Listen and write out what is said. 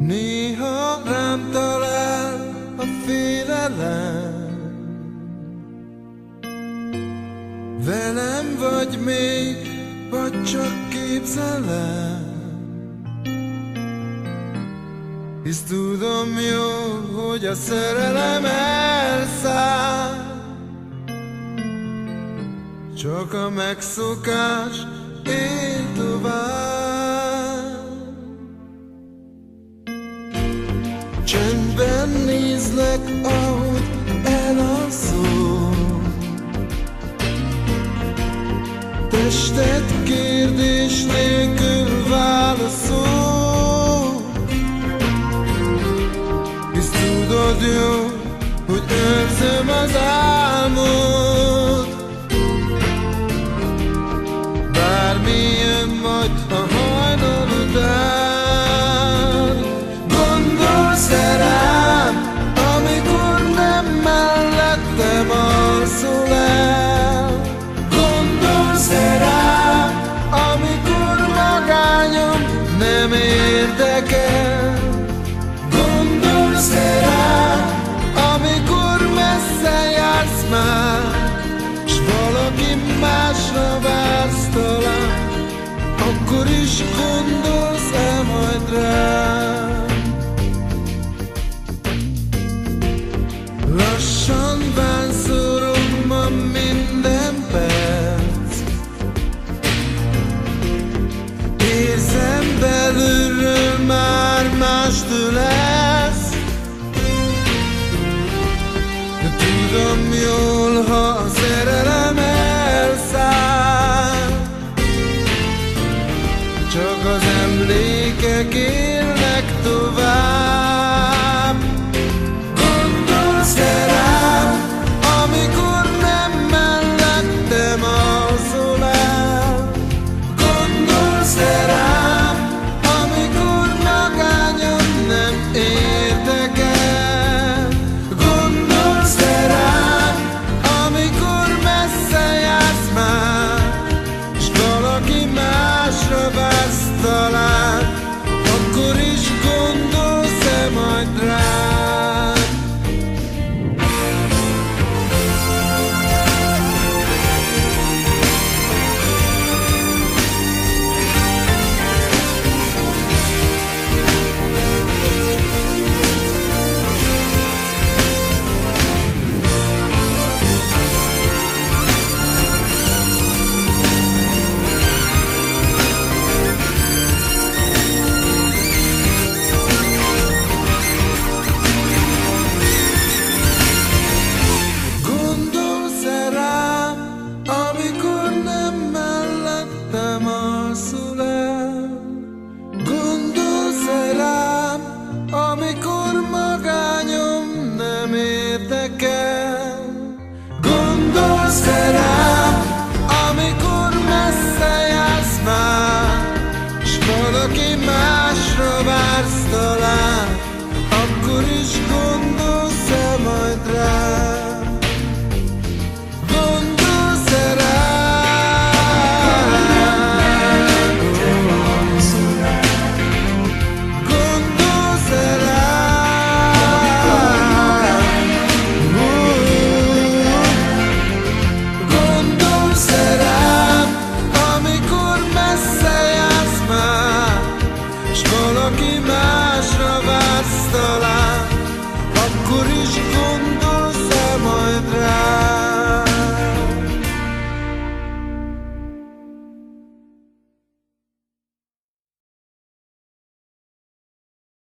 Néha rám talál a félelem, velem vagy még, vagy csak képzelem. Hisz tudom jól, hogy a szerelem elszáll, csak a megszokás él tovább. Csendben nézlek, ahogy elalszol, tested kérdés nélkül válaszol. Hisz tudod jó, hogy őrzöm az álmod, bármi jön majd a hajnal után. Gondolsz rám, amikor nem mellettem alszol el? Gondolsz rám, amikor magányom nem érdekel? Gondolsz rám, amikor messze jársz már, s valaki másra vársz talán? Akkor is gondolsz-e majd rám? Lassan vánszorom ma minden perc, érzem belülről már mástől lesz. De tudom jól, ha a szerelem elszáll, csak az emlékek élnek tovább. Gondolsz rám, amikor nem mellettem alszol el? Gondolsz rám, amikor magányom nem érdekel? Gondolsz rám, amikor messze jársz már, s valaki másra vársz talán? Akkor is gondolsz-e majd rám? Amikor magányom nem érdekel? Gondolsz rám, amikor messze jársz már, s valaki másra vársz talán? Akkor is gondolsz-e majd rám? Gondolsz rám? Valaki másra vársz talán? Akkor is